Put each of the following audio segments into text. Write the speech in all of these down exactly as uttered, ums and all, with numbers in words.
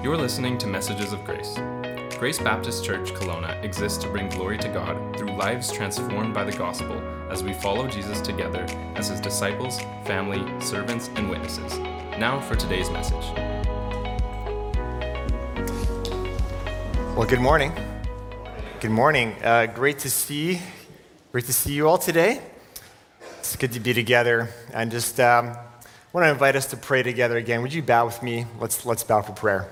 You're listening to Messages of Grace. Grace Baptist Church Kelowna exists to bring glory to God through lives transformed by the gospel as we follow Jesus together as his disciples, family, servants, and witnesses. Now for today's message. Well, good morning. Good morning. Uh, great to see, great to see you all today. It's good to be together, and just um, want to invite us to pray together again. Would you bow with me? Let's let's bow for prayer.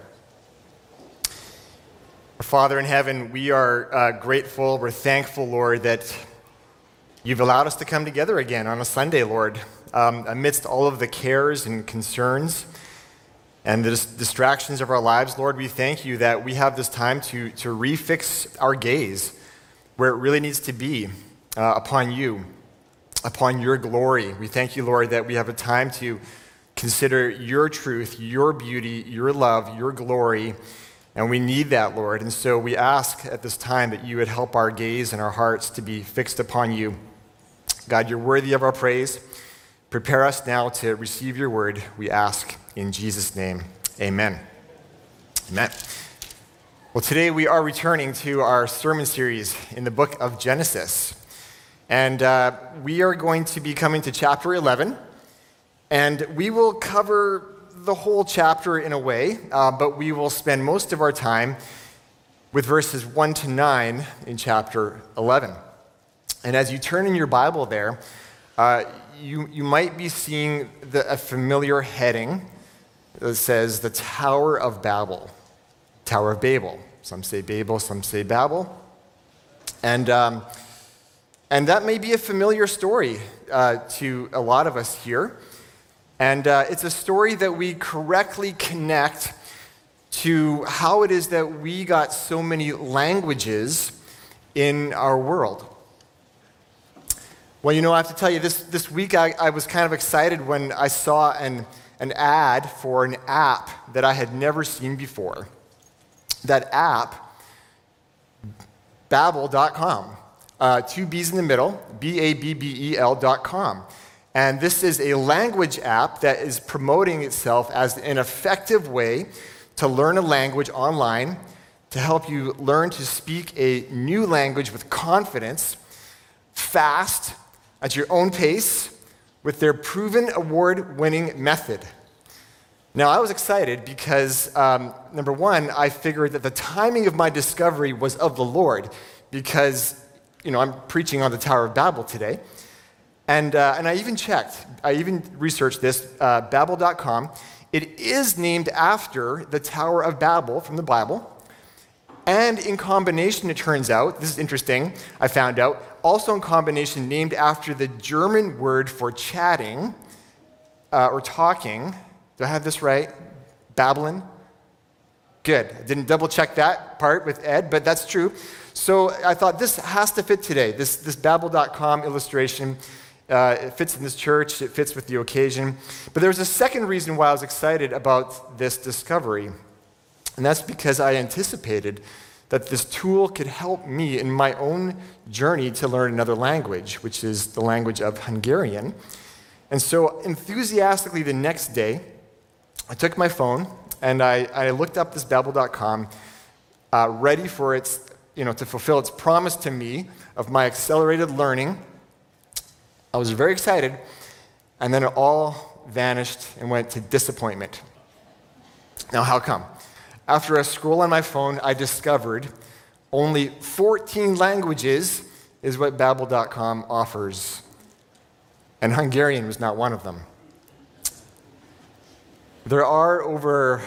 Our Father in heaven, we are uh, grateful. We're thankful, Lord, that you've allowed us to come together again on a Sunday, Lord, um, amidst all of the cares and concerns and the dis- distractions of our lives. Lord, we thank you that we have this time to, to refix our gaze where it really needs to be, uh, upon you, upon your glory. We thank you, Lord, that we have a time to consider your truth, your beauty, your love, your glory. And we need that, Lord. And so we ask at this time that you would help our gaze and our hearts to be fixed upon you. God, you're worthy of our praise. Prepare us now to receive your word, we ask in Jesus' name. Amen. Amen. Well, today we are returning to our sermon series in the book of Genesis. And uh, we are going to be coming to chapter eleven. And we will cover the whole chapter in a way, uh, but we will spend most of our time with verses one to nine in chapter eleven. And as you turn in your Bible there, uh, you, you might be seeing the, a familiar heading that says the Tower of Babel. Tower of Babel. Some say Babel, some say Babel. And, um, and that may be a familiar story uh, to a lot of us here. And uh, it's a story that we correctly connect to how it is that we got so many languages in our world. Well, you know, I have to tell you, this, this week I, I was kind of excited when I saw an, an ad for an app that I had never seen before. That app, Babbel dot com, uh, two B's in the middle, B A B B E L dot com. And this is a language app that is promoting itself as an effective way to learn a language online, to help you learn to speak a new language with confidence, fast, at your own pace, with their proven award-winning method. Now, I was excited because, um, number one, I figured that the timing of my discovery was of the Lord because, you know, I'm preaching on the Tower of Babel today. And, uh, and I even checked, I even researched this, uh, Babbel dot com. It is named after the Tower of Babel from the Bible. And in combination, it turns out, this is interesting, I found out, also in combination named after the German word for chatting uh, or talking. Do I have this right? Babbling? Good. I didn't double check that part with Ed, but that's true. So I thought this has to fit today, this, this Babbel dot com illustration. Uh, it fits in this church, it fits with the occasion. But there's a second reason why I was excited about this discovery, and that's because I anticipated that this tool could help me in my own journey to learn another language, which is the language of Hungarian. And so enthusiastically the next day, I took my phone and I, I looked up this Babbel dot com, uh, ready for its, you know, to fulfill its promise to me of my accelerated learning. I was very excited, and then it all vanished and went to disappointment. Now, how come? After a scroll on my phone, I discovered only fourteen languages is what Babbel dot com offers, and Hungarian was not one of them. There are over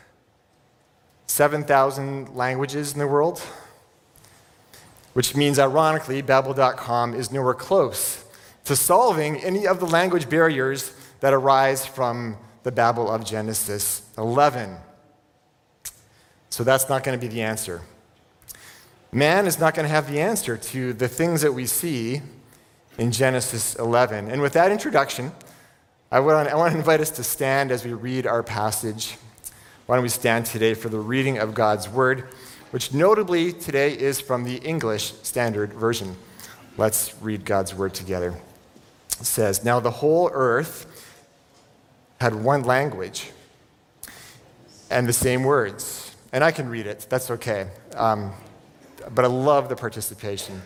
seven thousand languages in the world, which means, ironically, Babbel dot com is nowhere close to solving any of the language barriers that arise from the Babel of Genesis eleven. So that's not going to be the answer. Man is not going to have the answer to the things that we see in Genesis eleven. And with that introduction, I want, I want to invite us to stand as we read our passage. Why don't we stand today for the reading of God's Word, which notably today is from the English Standard Version. Let's read God's Word together. It says, "Now the whole earth had one language and the same words. And I can read it, that's okay. Um, but I love the participation.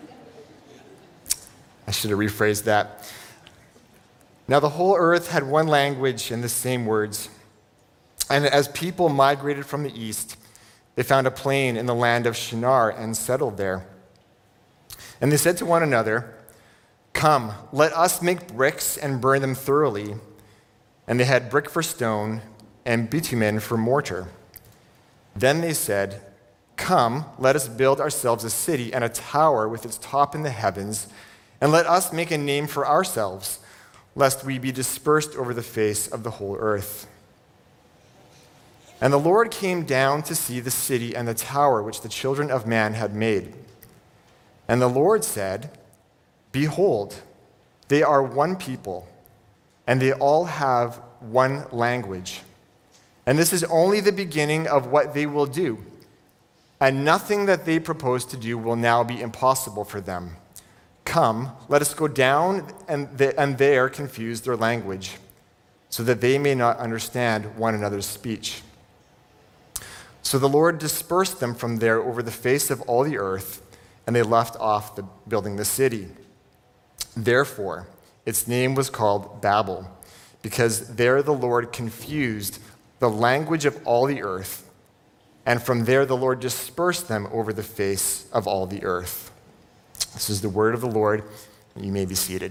I should have rephrased that. Now the whole earth had one language and the same words. And as people migrated from the east, they found a plain in the land of Shinar and settled there. And they said to one another, "Come, let us make bricks and burn them thoroughly." And they had brick for stone and bitumen for mortar. Then they said, "Come, let us build ourselves a city and a tower with its top in the heavens, and let us make a name for ourselves, lest we be dispersed over the face of the whole earth." And the Lord came down to see the city and the tower which the children of man had made. And the Lord said, "Behold, they are one people, and they all have one language. And this is only the beginning of what they will do. And nothing that they propose to do will now be impossible for them. Come, let us go down and, th- and there confuse their language, so that they may not understand one another's speech." So the Lord dispersed them from there over the face of all the earth, and they left off the, building the city. Therefore, its name was called Babel, because there the Lord confused the language of all the earth, and from there the Lord dispersed them over the face of all the earth. This is the word of the Lord. You may be seated.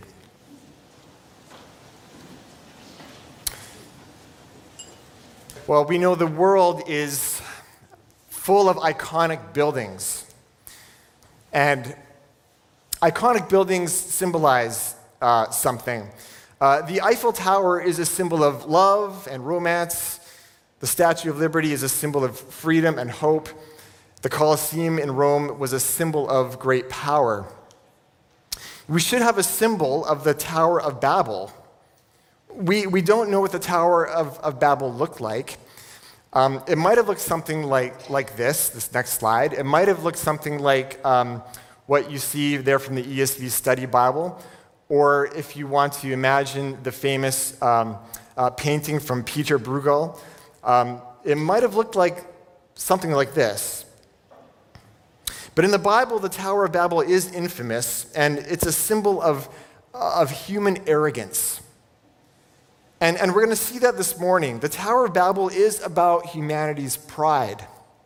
Well, we know the world is full of iconic buildings. And iconic buildings symbolize uh, something. Uh, the Eiffel Tower is a symbol of love and romance. The Statue of Liberty is a symbol of freedom and hope. The Colosseum in Rome was a symbol of great power. We should have a symbol of the Tower of Babel. We, we don't know what the Tower of, of Babel looked like. Um, it might have looked something like, like this, this next slide. It might have looked something like um, what you see there from the E S V Study Bible, or if you want to imagine the famous um, uh, painting from Peter Bruegel, um, it might have looked like something like this. But in the Bible, the Tower of Babel is infamous, and it's a symbol of, of human arrogance. And, and we're going to see that this morning. The Tower of Babel is about humanity's pride.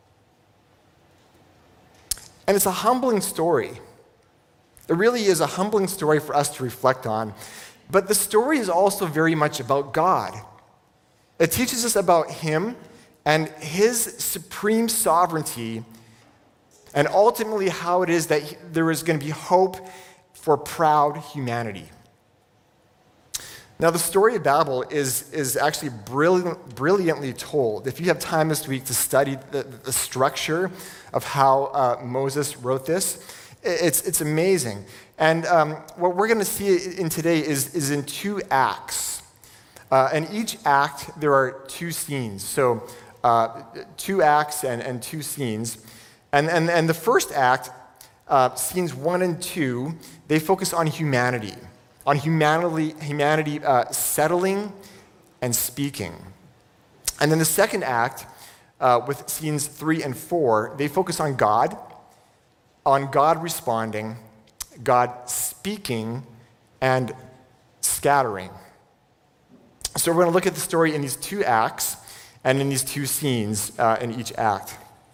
And it's a humbling story. It really is a humbling story for us to reflect on. But the story is also very much about God. It teaches us about Him and His supreme sovereignty, and ultimately how it is that there is going to be hope for proud humanity. Now, the story of Babel is, is actually brilliant, brilliantly told. If you have time this week to study the, the structure of how uh, Moses wrote this, it's, it's amazing. And um, what we're going to see in today is, is in two acts. Uh, and each act, there are two scenes. So uh, two acts and, and two scenes. And, and, and the first act, uh, scenes one and two, they focus on humanity. On humanity, humanity uh, settling and speaking. And then the second act, uh, with scenes three and four, they focus on God, on God responding, God speaking, and scattering. So we're going to look at the story in these two acts and in these two scenes uh, in each act.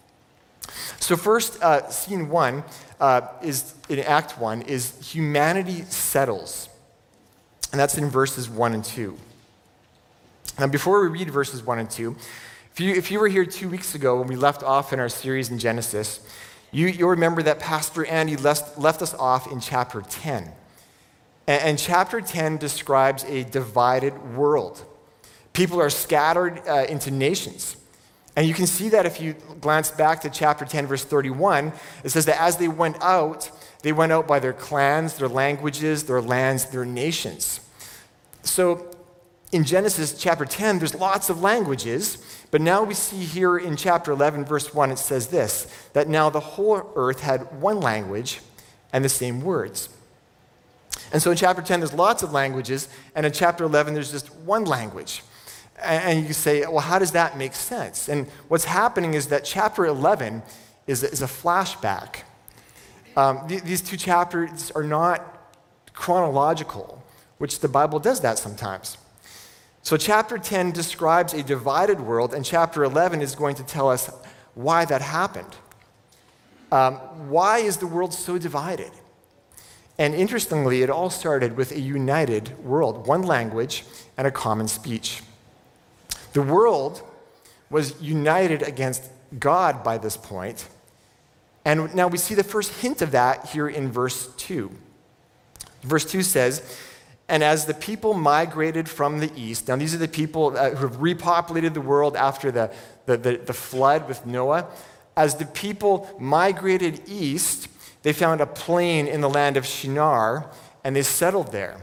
So first, uh, scene one uh, is in Act One is humanity settles. And that's in verses one and two. Now, before we read verses one and two, if you, if you were here two weeks ago when we left off in our series in Genesis, you, you'll remember that Pastor Andy left, left us off in chapter ten. And, and chapter ten describes a divided world. People are scattered uh, into nations. And you can see that if you glance back to chapter ten, verse thirty-one, it says that as they went out, they went out by their clans, their languages, their lands, their nations. So in Genesis chapter ten, there's lots of languages, but now we see here in chapter eleven, verse one, it says this, that now the whole earth had one language and the same words. And so in chapter ten, there's lots of languages, and in chapter eleven, there's just one language. And you say, well, how does that make sense? And what's happening is that chapter eleven is, is a flashback. Um, th- these two chapters are not chronological, which the Bible does that sometimes. So chapter ten describes a divided world, and chapter eleven is going to tell us why that happened. Um, why is the world so divided? And interestingly, it all started with a united world, one language and a common speech. The world was united against God by this point, and now we see the first hint of that here in verse two. Verse two says, "And as the people migrated from the east," now these are the people uh, who have repopulated the world after the, the, the, the flood with Noah. As the people migrated east, they found a plain in the land of Shinar, and they settled there.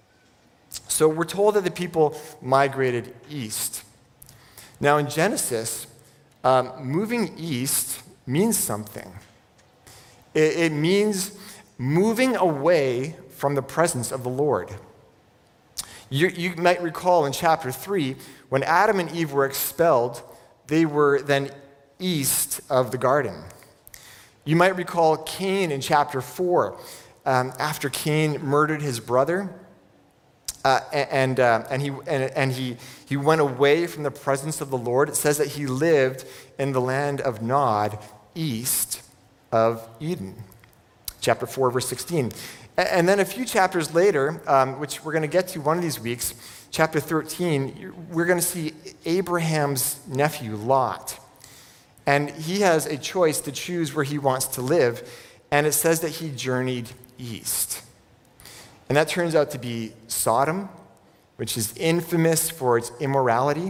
So we're told that the people migrated east. Now in Genesis, um, moving east means something. It, it means moving away from the presence of the Lord. You, you might recall in chapter three, when Adam and Eve were expelled, they were then east of the garden. You might recall Cain in chapter four, um, after Cain murdered his brother, uh, and, uh, and, he, and, and he, he went away from the presence of the Lord. It says that he lived in the land of Nod, east of Eden. Chapter four, verse sixteen. And then a few chapters later, um, which we're going to get to one of these weeks, chapter thirteen, we're going to see Abraham's nephew, Lot. And he has a choice to choose where he wants to live, and it says that he journeyed east. And that turns out to be Sodom, which is infamous for its immorality.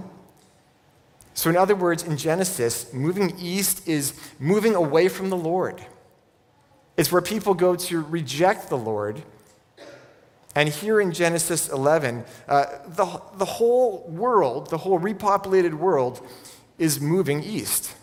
So in other words, in Genesis, moving east is moving away from the Lord. It's where people go to reject the Lord. And here in Genesis eleven, uh, the, the whole world, the whole repopulated world, is moving east.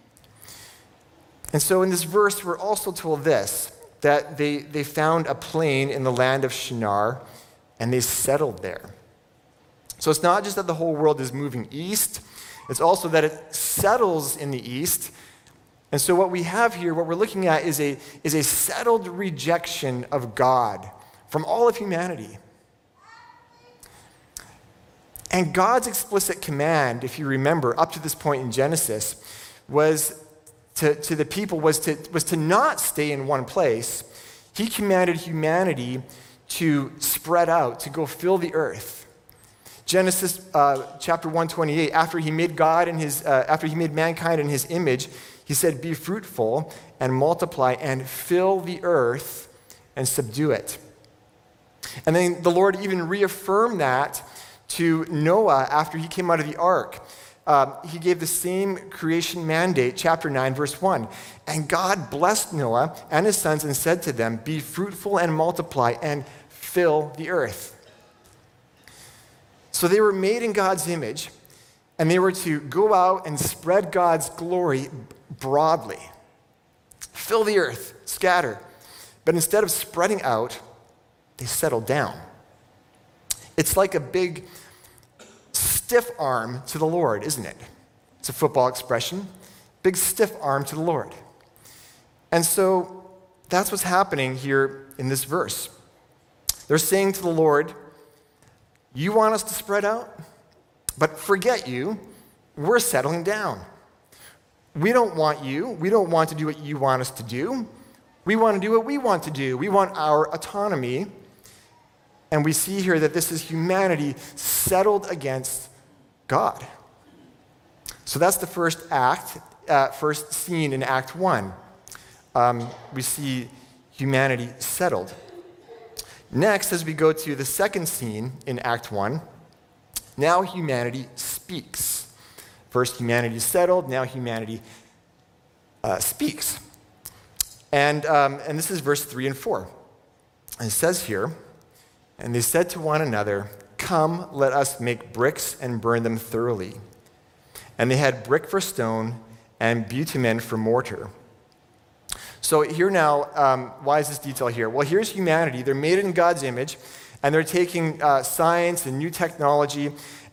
And so in this verse, we're also told this, that they, they found a plain in the land of Shinar, and they settled there. So it's not just that the whole world is moving east, it's also that it settles in the east. And so what we have here, what we're looking at, is a, is a settled rejection of God from all of humanity. And God's explicit command, if you remember, up to this point in Genesis, was to, to the people, was to, was to not stay in one place. He commanded humanity to spread out, to go fill the earth. Genesis uh, chapter one twenty-eight, after he made God in his, uh, after he made mankind in his image, he said, "Be fruitful and multiply and fill the earth and subdue it." And then the Lord even reaffirmed that to Noah after he came out of the ark. Um, he gave the same creation mandate, chapter nine, verse one. "And God blessed Noah and his sons and said to them, 'Be fruitful and multiply and fill the earth.'" So they were made in God's image, and they were to go out and spread God's glory broadly. Fill the earth, scatter. But instead of spreading out, they settled down. It's like a big stiff arm to the Lord, isn't it? It's a football expression. Big stiff arm to the Lord. And so that's what's happening here in this verse. They're saying to the Lord, "You want us to spread out? But forget you. We're settling down. We don't want you. We don't want to do what you want us to do. We want to do what we want to do. We want our autonomy." And we see here that this is humanity settled against God. So that's the first act, uh, first scene in Act one. Um, we see humanity settled. Next, as we go to the second scene in Act one, now humanity speaks. First, humanity settled. Now, humanity uh, speaks. And, um, and this is verse three and four. And it says here, "And they said to one another, 'Come, let us make bricks and burn them thoroughly.' And they had brick for stone and bitumen for mortar." So here now, um, why is this detail here? Well, here's humanity. They're made in God's image, and they're taking uh, science and new technology,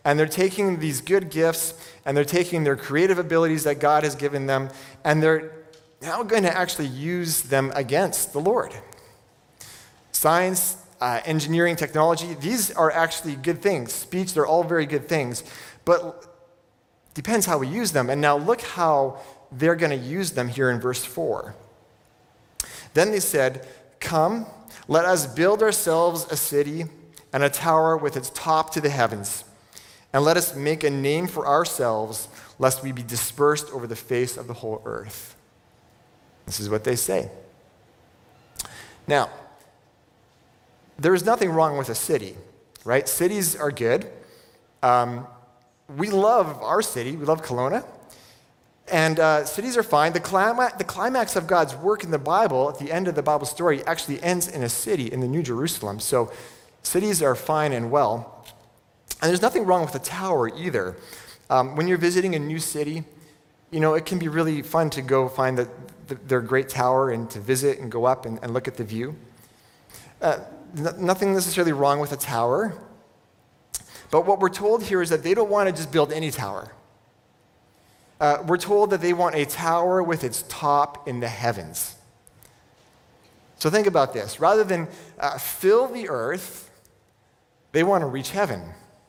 And they're taking these good gifts and they're taking their creative abilities that God has given them, and they're now going to actually use them against the Lord. Science, uh, engineering, technology, these are actually good things. Speech, they're all very good things. But depends how we use them. And now look how they're going to use them here in verse four. Then they said, "Come, let us build ourselves a city and a tower with its top to the heavens. And let us make a name for ourselves, lest we be dispersed over the face of the whole earth." This is what they say. Now, there is nothing wrong with a city, right? Cities are good. Um, we love our city. We love Kelowna. And uh, cities are fine. The, clima- the climax of God's work in the Bible, at the end of the Bible story, actually ends in a city, in the New Jerusalem. So cities are fine and well. And there's nothing wrong with a tower either. Um, when you're visiting a new city, you know, it can be really fun to go find the, the, their great tower and to visit and go up and, and look at the view. Uh, n- nothing necessarily wrong with a tower. But what we're told here is that they don't want to just build any tower. Uh, we're told that they want a tower with its top in the heavens. So think about this. Rather than uh, fill the earth, they want to reach heaven.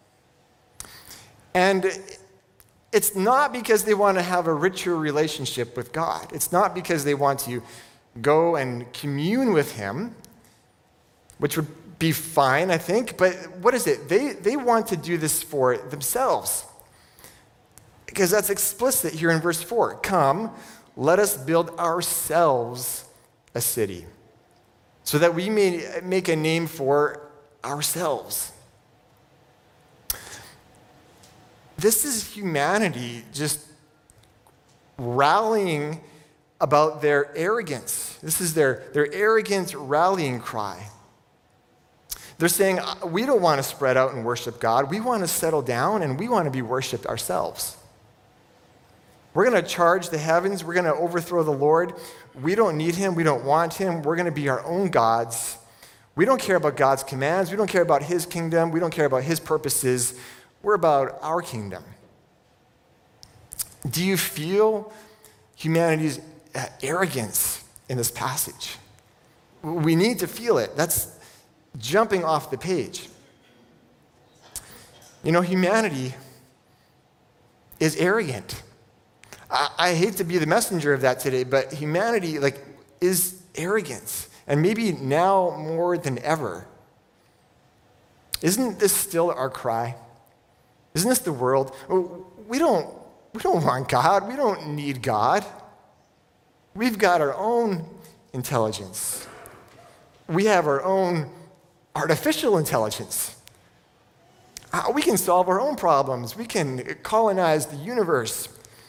And it's not because they want to have a richer relationship with God. It's not because they want to go and commune with Him, which would be fine, I think. But what is it? They, they want to do this for themselves. Because that's explicit here in verse four. "Come, let us build ourselves a city, so that we may make a name for ourselves." This is humanity just rallying about their arrogance. This is their, their arrogant rallying cry. They're saying, we don't want to spread out and worship God. We want to settle down and we want to be worshiped ourselves. We're going to charge the heavens. We're going to overthrow the Lord. We don't need Him. We don't want Him. We're going to be our own gods. We don't care about God's commands. We don't care about His kingdom. We don't care about His purposes. We're about our kingdom. Do you feel humanity's arrogance in this passage? We need to feel it. That's jumping off the page. You know, humanity is arrogant. I, I hate to be the messenger of that today, but humanity, like, is arrogance, and maybe now more than ever. Isn't this still our cry? Isn't this the world? We don't, we don't want God. We don't need God. We've got our own intelligence. We have our own artificial intelligence. Uh, We can solve our own problems. We can colonize the universe.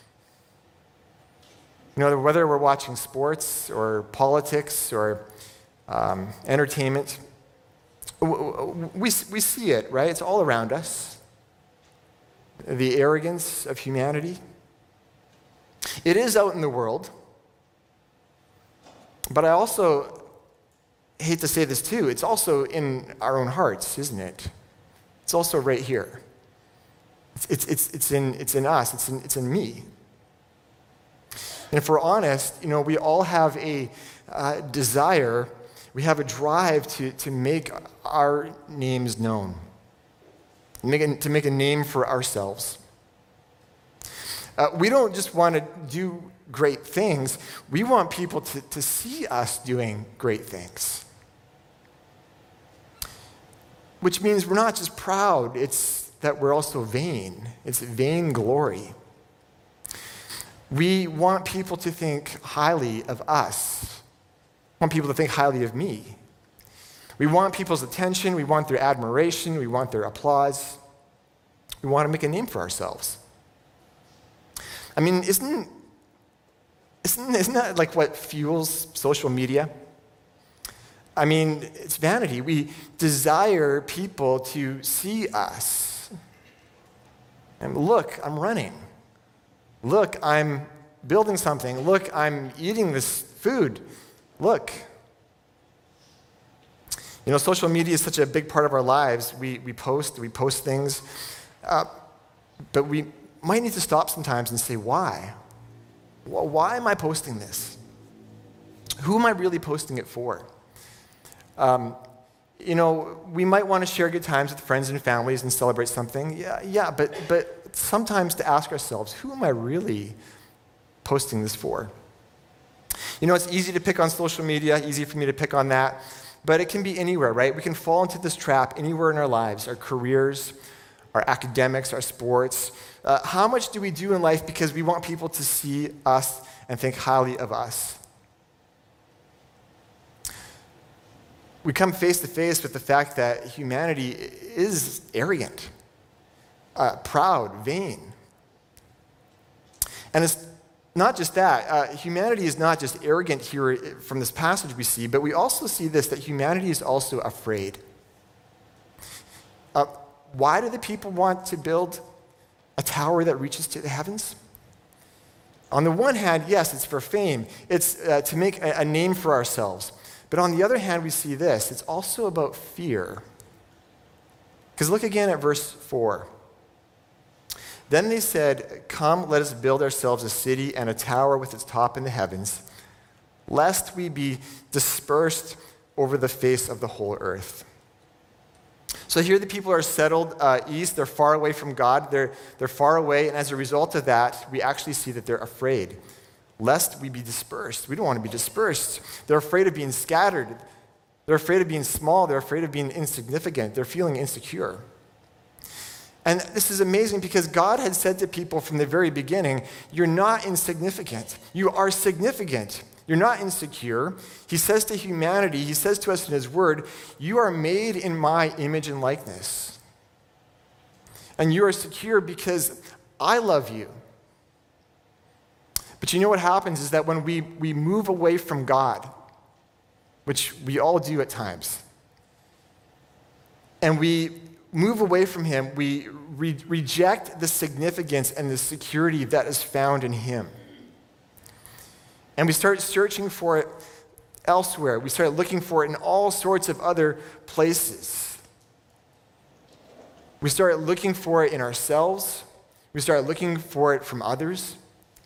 You know, whether we're watching sports or politics or um, entertainment, we, we see it, right? It's all around us. The arrogance of humanity. It is out in the world. But I also hate to say this too, it's also in our own hearts, isn't it? It's also right here. It's, it's, it's, it's, in, it's in us, it's in, it's in me. And if we're honest, you know, we all have a uh, desire, we have a drive to, to make our names known. Make a, to make a name for ourselves. Uh, we don't just want to do great things. We want people to, to see us doing great things. Which means we're not just proud, it's that we're also vain. It's vainglory. We want people to think highly of us. We want people to think highly of me. We want people's attention, we want their admiration, we want their applause. We want to make a name for ourselves. I mean, isn't, isn't, isn't that like what fuels social media? I mean, it's vanity. We desire people to see us. And look, I'm running. Look, I'm building something. Look, I'm eating this food. Look. You know, social media is such a big part of our lives. We, we post, we post things. Uh, but we might need to stop sometimes and say, why? Well, why am I posting this? Who am I really posting it for? Um, you know, we might want to share good times with friends and families and celebrate something. Yeah, yeah, but but sometimes to ask ourselves, who am I really posting this for? You know, it's easy to pick on social media, easy for me to pick on that, but it can be anywhere, right? We can fall into this trap anywhere in our lives, our careers, our academics, our sports. Uh, how much do we do in life because we want people to see us and think highly of us? We come face to face with the fact that humanity is arrogant, uh, proud, vain. And it's not just that. Uh, humanity is not just arrogant here from this passage we see, but we also see this, that humanity is also afraid. Uh, why do the people want to build a tower that reaches to the heavens? On the one hand, yes, it's for fame. It's uh, to make a, a name for ourselves. But on the other hand, we see this. It's also about fear. Because look again at verse four. Then they said, "Come, let us build ourselves a city and a tower with its top in the heavens, lest we be dispersed over the face of the whole earth." So here the people are settled uh, east. They're far away from God. They're, they're far away. And as a result of that, we actually see that they're afraid, lest we be dispersed. We don't want to be dispersed. They're afraid of being scattered. They're afraid of being small. They're afraid of being insignificant. They're feeling insecure. And this is amazing because God had said to people from the very beginning, you're not insignificant. You are significant. You're not insecure. He says to humanity, he says to us in his word, you are made in my image and likeness. And you are secure because I love you. But you know what happens is that when we, we move away from God, which we all do at times, and we move away from him, we re- reject the significance and the security that is found in him. And we start searching for it elsewhere. We start looking for it in all sorts of other places. We start looking for it in ourselves. We start looking for it from others.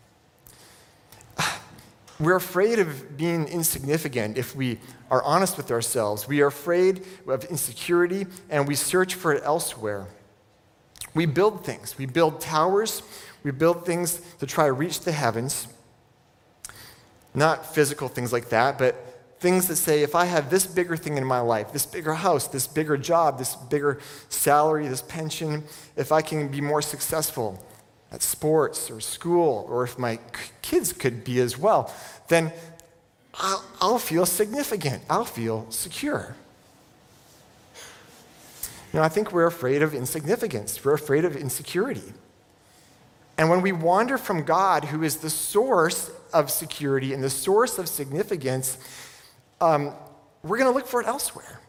We're afraid of being insignificant if we are honest with ourselves. We are afraid of insecurity, and we search for it elsewhere. We build things. We build towers. We build things to try to reach the heavens. Not physical things like that, but things that say, if I have this bigger thing in my life, this bigger house, this bigger job, this bigger salary, this pension, if I can be more successful at sports or school, or if my kids could be as well, then I'll, I'll feel significant. I'll feel secure. You know, I think we're afraid of insignificance. We're afraid of insecurity. And when we wander from God, who is the source of security and the source of significance, um, we're going to look for it elsewhere.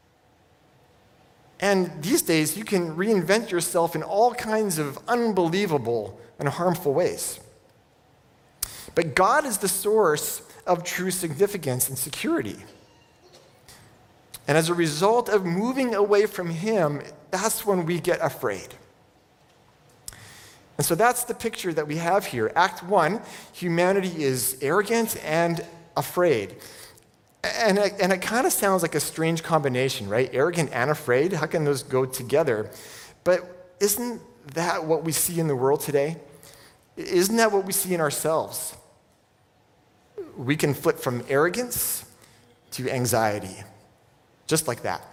And these days, you can reinvent yourself in all kinds of unbelievable and harmful ways. But God is the source of true significance and security. And as a result of moving away from him, that's when we get afraid. And so that's the picture that we have here. Act one, humanity is arrogant and afraid. And it, and it kind of sounds like a strange combination, right? Arrogant and afraid. How can those go together? But isn't that what we see in the world today? Isn't that what we see in ourselves? We can flip from arrogance to anxiety, just like that.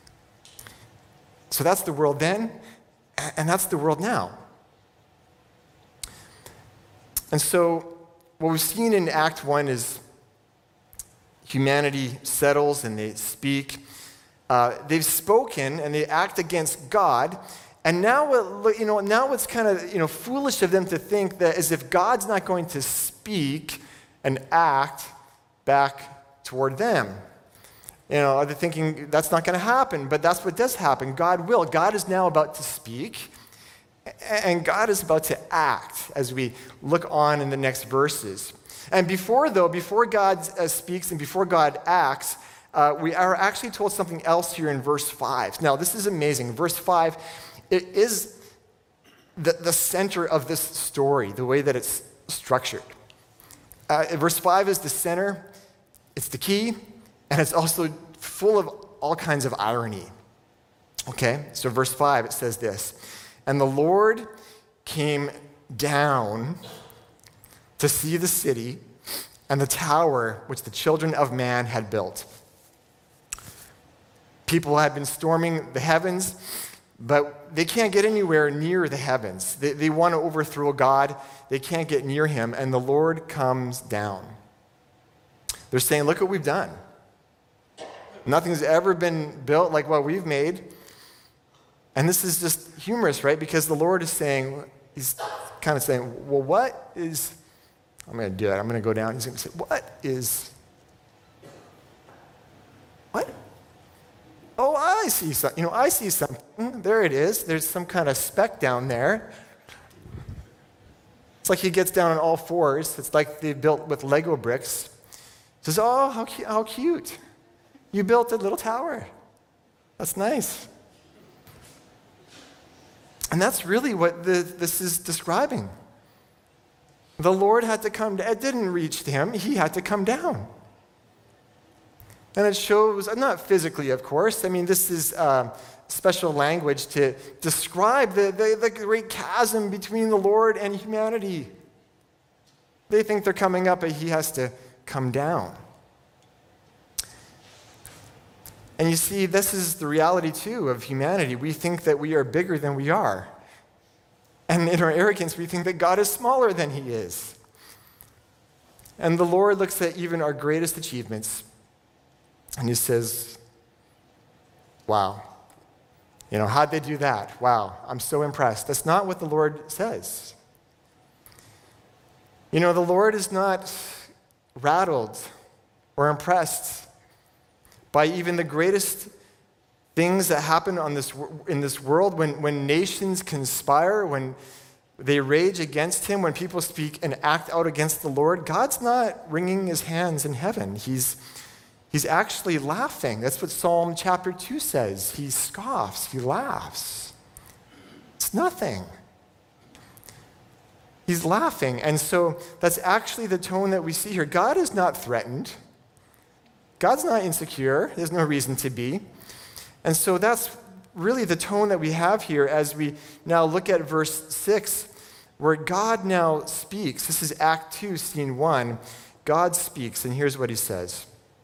So that's the world then, and that's the world now. And so what we've seen in Act one is humanity settles and they speak. Uh, they've spoken and they act against God. And now, you know, now it's kind of, you know, foolish of them to think that as if God's not going to speak and act back toward them. You know, they're thinking that's not going to happen, but that's what does happen. God will. God is now about to speak, and God is about to act as we look on in the next verses. And before, though, before God uh, speaks and before God acts, uh, we are actually told something else here in verse five. Now, this is amazing. Verse five, it is the, the center of this story, the way that it's structured. Uh, verse five is the center, it's the key, and it's also full of all kinds of irony. Okay, so verse five, it says this, "And the Lord came down to see the city and the tower which the children of man had built." People had been storming the heavens, but they can't get anywhere near the heavens. They, they want to overthrow God. They can't get near him, and the Lord comes down. They're saying, look what we've done. Nothing's ever been built like what we've made. And this is just humorous, right? Because the Lord is saying, he's kind of saying, well, what is, I'm going to do it. I'm going to go down. He's going to say, what is, what? Oh, I see something. You know, I see something. There it is. There's some kind of speck down there. It's like he gets down on all fours. It's like they built with Lego bricks. He says, oh, how, cu- how cute. You built a little tower. That's nice. And that's really what the, this is describing. The Lord had to come down. It didn't reach to him. He had to come down. And it shows, not physically, of course. I mean, this is uh, special language to describe the, the, the great chasm between the Lord and humanity. They think they're coming up, but he has to come down. And you see, this is the reality, too, of humanity. We think that we are bigger than we are. And in our arrogance, we think that God is smaller than he is. And the Lord looks at even our greatest achievements, and he says, wow, you know, how'd they do that? Wow, I'm so impressed. That's not what the Lord says. You know, the Lord is not rattled or impressed by even the greatest things that happen on this, in this world, when, when nations conspire, when they rage against him, when people speak and act out against the Lord. God's not wringing his hands in heaven. He's He's actually laughing. That's what Psalm chapter two says. He scoffs, he laughs. It's nothing. He's laughing. And so that's actually the tone that we see here. God is not threatened. God's not insecure. There's no reason to be. And so that's really the tone that we have here as we now look at verse six, where God now speaks. This is Act two, scene one. God speaks, and here's what he says.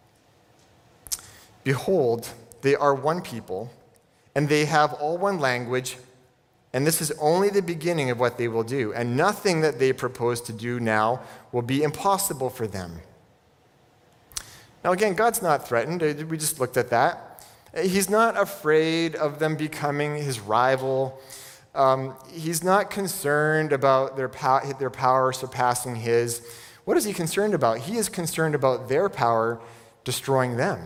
"Behold, they are one people, and they have all one language, and this is only the beginning of what they will do, and nothing that they propose to do now will be impossible for them." Now again, God's not threatened. We just looked at that. He's not afraid of them becoming his rival. Um, he's not concerned about their, pow- their power surpassing his. What is he concerned about? He is concerned about their power destroying them.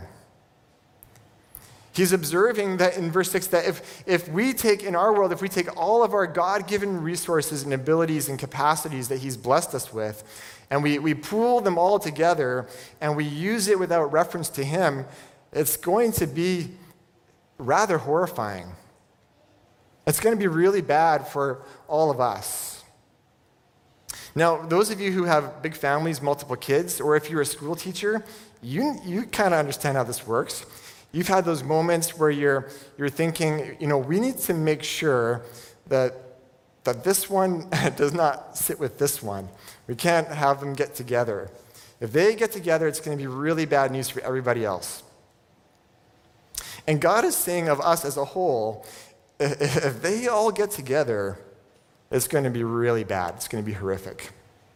He's observing that in verse six, that if, if we take, in our world, if we take all of our God-given resources and abilities and capacities that he's blessed us with, and we, we pool them all together, and we use it without reference to him, it's going to be rather horrifying. It's going to be really bad for all of us. Now, those of you who have big families, multiple kids, or if you're a school teacher, you, you kind of understand how this works. You've had those moments where you're, you're thinking, you know, we need to make sure that, that this one does not sit with this one. We can't have them get together. If they get together, it's going to be really bad news for everybody else. And God is saying of us as a whole, if they all get together, it's going to be really bad. It's going to be horrific.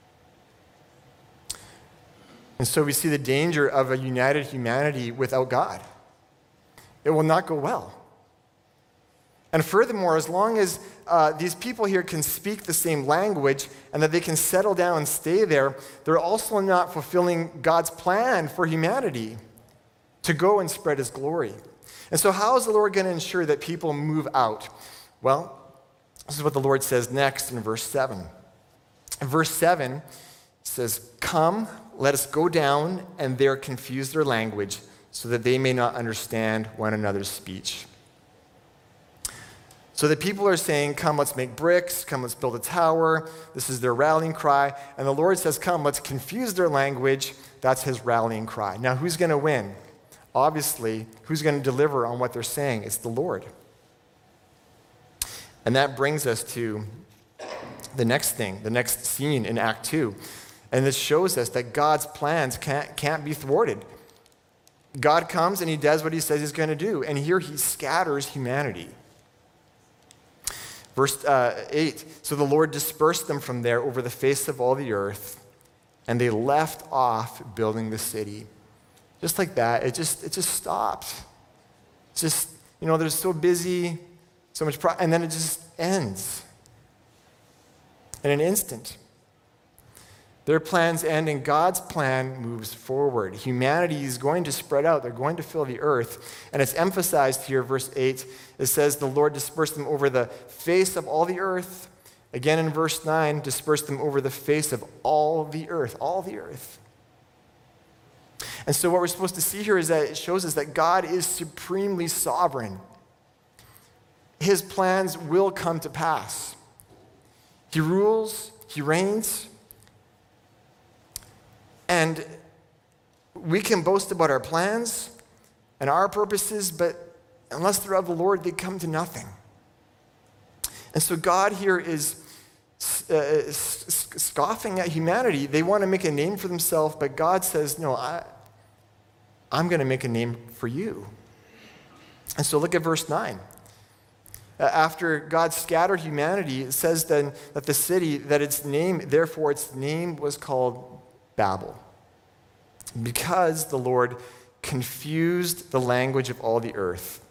And so we see the danger of a united humanity without God. It will not go well. And furthermore, as long as uh, these people here can speak the same language and that they can settle down and stay there, they're also not fulfilling God's plan for humanity to go and spread his glory. And so how is the Lord going to ensure that people move out? Well, this is what the Lord says next in verse seven. In verse seven, it says, "Come, let us go down and there confuse their language, so that they may not understand one another's speech." So the people are saying, come, let's make bricks. Come, let's build a tower. This is their rallying cry. And the Lord says, come, let's confuse their language. That's his rallying cry. Now, who's going to win? Obviously, who's going to deliver on what they're saying? It's the Lord. And that brings us to the next thing, the next scene in Act two. And this shows us that God's plans can't, can't be thwarted. God comes and he does what he says he's going to do. And here he scatters humanity. Verse uh, eight, so the Lord dispersed them from there over the face of all the earth, and they left off building the city. Just like that, it just it just stopped. It's just, you know, they're so busy, so much, pro- and then it just ends in an instant. Their plans end and God's plan moves forward. Humanity is going to spread out. They're going to fill the earth. And it's emphasized here, verse eight. It says, the Lord dispersed them over the face of all the earth. Again in verse nine, dispersed them over the face of all the earth. All the earth. And so what we're supposed to see here is that it shows us that God is supremely sovereign. His plans will come to pass. He rules, he reigns. And we can boast about our plans and our purposes, but unless they're of the Lord, they come to nothing. And so God here is uh, scoffing at humanity. They want to make a name for themselves, but God says, no, I, I'm going to make a name for you. And so look at verse nine. Uh, after God scattered humanity, it says then that the city, that its name, therefore its name was called Babel, because the Lord confused the language of all the earth.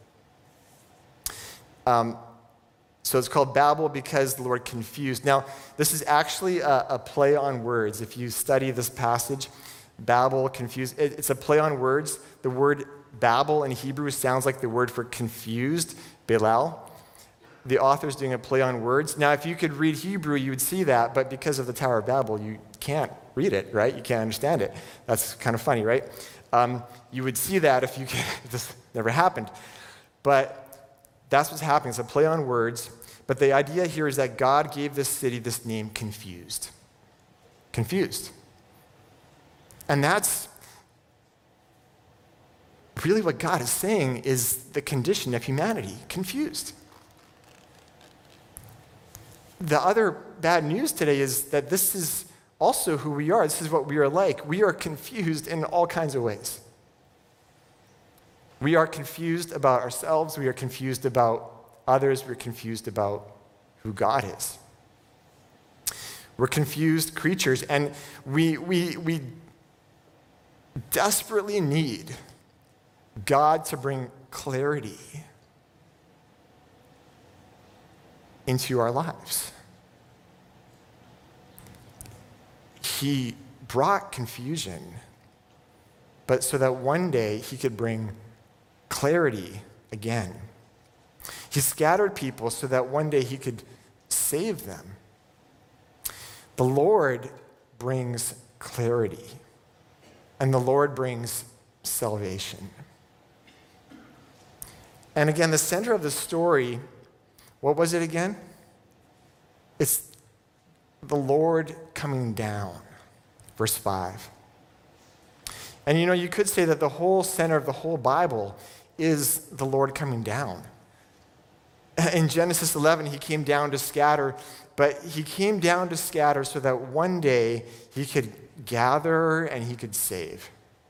Um, so it's called Babel because the Lord confused. Now, this is actually a, a play on words. If you study this passage, Babel, confused, it, it's a play on words. The word Babel in Hebrew sounds like the word for confused, Belal. The author's doing a play on words. Now, if you could read Hebrew, you would see that, but because of the Tower of Babel, you can't read it, right? You can't understand it. That's kind of funny, right? Um, you would see that if you could, this never happened. But that's what's happening. It's a play on words. But the idea here is that God gave this city this name, Confused. Confused. And that's really what God is saying is the condition of humanity, confused. The other bad news today is that this is also who we are. This is what we are like. We are confused in all kinds of ways. We are confused about ourselves. We are confused about others. We're confused about who God is. We're confused creatures, and we, we, we desperately need God to bring clarity into our lives. He brought confusion, but so that one day he could bring clarity again. He scattered people so that one day he could save them. The Lord brings clarity, and the Lord brings salvation. And again, the center of the story, what was it again? It's the Lord coming down, verse five. And you know, you could say that the whole center of the whole Bible is the Lord coming down. In Genesis eleven, he came down to scatter, but he came down to scatter so that one day he could gather and he could save.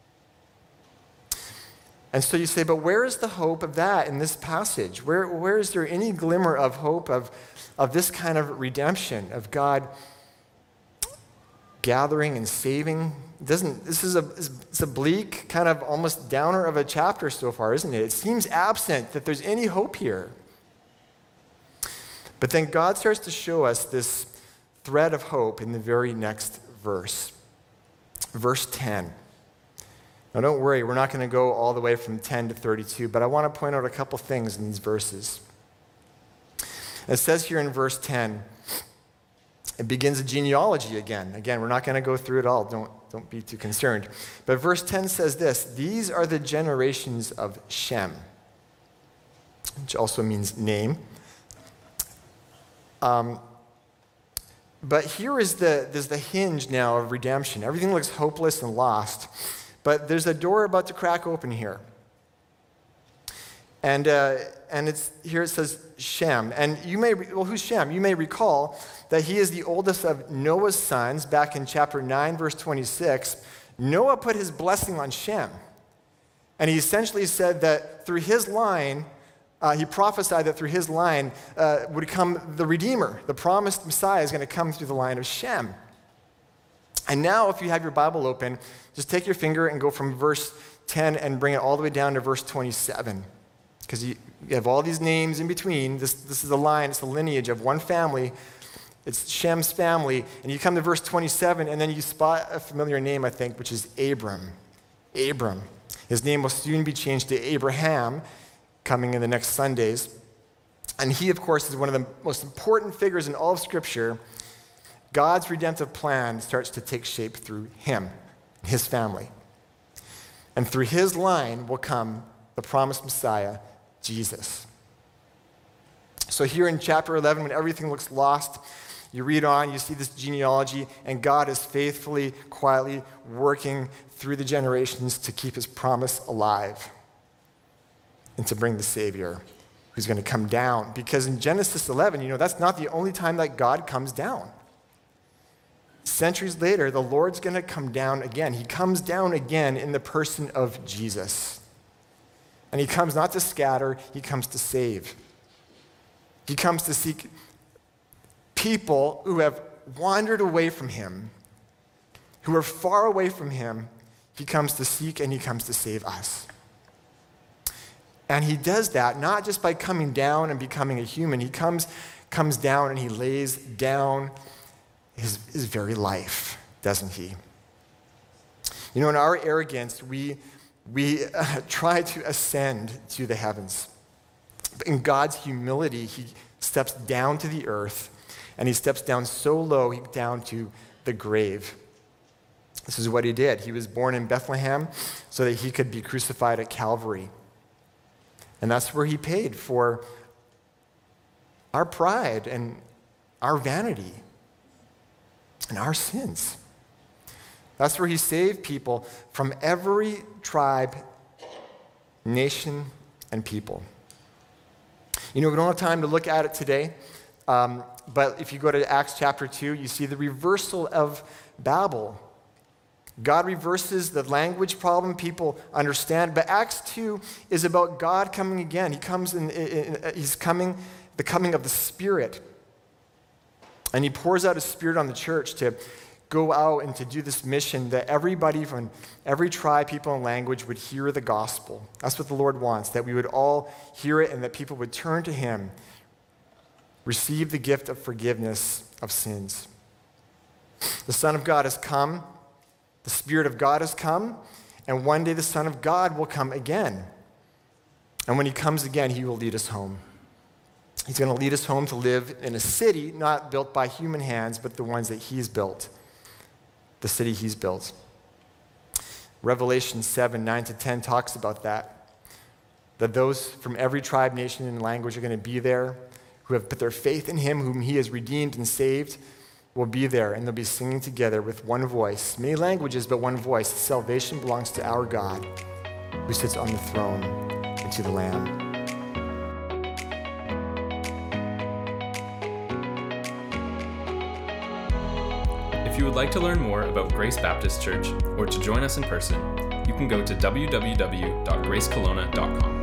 And so you say, but where is the hope of that in this passage? Where, where is there any glimmer of hope of, of this kind of redemption, of God gathering and saving? It doesn't, this is a, it's a bleak, kind of almost downer of a chapter so far, isn't it? It seems absent that there's any hope here. But then God starts to show us this thread of hope in the very next verse. Verse ten. Now don't worry, we're not going to go all the way from ten to thirty-two, but I want to point out a couple things in these verses. It says here in verse ten, it begins a genealogy again. Again, we're not going to go through it all. Don't, don't be too concerned. But verse ten says this, these are the generations of Shem, which also means name. Um, but here is the, there's the hinge now of redemption. Everything looks hopeless and lost. But there's a door about to crack open here. And uh, and it's here it says Shem. And you may, well, who's Shem? You may recall that he is the oldest of Noah's sons. Back in chapter nine, verse twenty-six, Noah put his blessing on Shem. And he essentially said that through his line, uh, he prophesied that through his line uh, would come the Redeemer. The promised Messiah is going to come through the line of Shem. And now, if you have your Bible open, just take your finger and go from verse ten and bring it all the way down to verse twenty-seven. Because you, you have all these names in between. This, this is the line, it's the lineage of one family. It's Shem's family. And you come to verse twenty-seven, and then you spot a familiar name, I think, which is Abram. Abram. His name will soon be changed to Abraham, coming in the next Sundays. And he, of course, is one of the most important figures in all of Scripture. God's redemptive plan starts to take shape through him, his family. And through his line will come the promised Messiah, Jesus. So here in chapter eleven, when everything looks lost, you read on, you see this genealogy, and God is faithfully, quietly working through the generations to keep his promise alive and to bring the Savior who's going to come down. Because in Genesis eleven, you know, that's not the only time that God comes down. Centuries later, the Lord's going to come down again. He comes down again in the person of Jesus. And he comes not to scatter, he comes to save. He comes to seek people who have wandered away from him, who are far away from him. He comes to seek and he comes to save us. And he does that not just by coming down and becoming a human. He comes, comes down and he lays down his, his very life, doesn't he? You know, in our arrogance, we We uh, try to ascend to the heavens. But in God's humility, he steps down to the earth, and he steps down so low, he down to the grave. This is what he did. He was born in Bethlehem so that he could be crucified at Calvary. And that's where he paid for our pride and our vanity and our sins. That's where he saved people from every tribe, nation, and people. You know, we don't have time to look at it today, um, but if you go to Acts chapter two, you see the reversal of Babel. God reverses the language problem people understand, but Acts two is about God coming again. He comes in, in, in he's coming, the coming of the Spirit. And he pours out his Spirit on the church to go out and to do this mission that everybody from every tribe, people, and language would hear the gospel. That's what the Lord wants, that we would all hear it and that people would turn to him, receive the gift of forgiveness of sins. The Son of God has come, the Spirit of God has come, and one day the Son of God will come again. And when he comes again, he will lead us home. He's going to lead us home to live in a city not built by human hands, but the ones that he's built. The city he's built. Revelation seven, nine to ten talks about that. That those from every tribe, nation, and language are going to be there, who have put their faith in him, whom he has redeemed and saved, will be there, and they'll be singing together with one voice. Many languages, but one voice. Salvation belongs to our God, who sits on the throne, and to the Lamb. If you would like to learn more about Grace Baptist Church or to join us in person, you can go to w w w dot grace kelowna dot com.